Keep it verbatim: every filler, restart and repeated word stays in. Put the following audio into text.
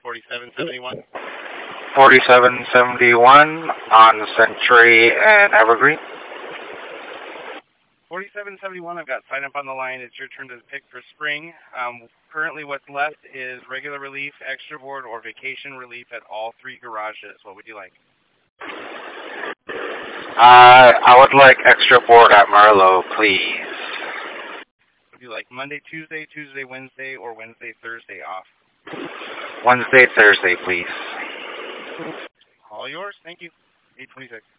forty-seven seventy-one. forty-seven seventy-one on Century and Evergreen. forty-seven seventy-one, I've got sign up on the line. It's your turn to pick for spring. Um, currently what's left is regular relief, extra board, or vacation relief at all three garages. What would you like? Uh, I would like extra board at Merlot, please. Would you like Monday, Tuesday, Tuesday, Wednesday, or Wednesday, Thursday off? Wednesday, Thursday, please. All yours. Thank you. eight twenty-six.